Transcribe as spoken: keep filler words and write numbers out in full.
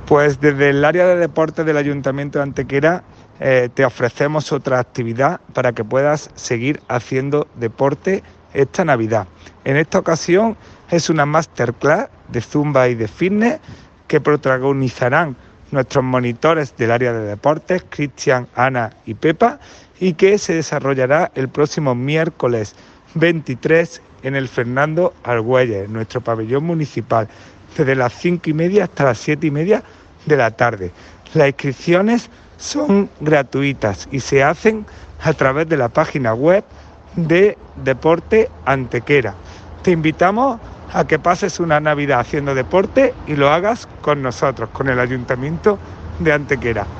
Pues desde el área de deportes del Ayuntamiento de Antequera eh, te ofrecemos otra actividad para que puedas seguir haciendo deporte esta Navidad. En esta ocasión es una masterclass de Zumba y de fitness que protagonizarán nuestros monitores del área de deportes, Cristian, Ana y Pepa, y que se desarrollará el próximo miércoles veintitrés en el Fernando Argüelles, nuestro pabellón municipal, desde las cinco y media hasta las siete y media de la tarde. Las inscripciones son gratuitas y se hacen a través de la página web de Deporte Antequera. Te invitamos a que pases una Navidad haciendo deporte y lo hagas con nosotros, con el Ayuntamiento de Antequera.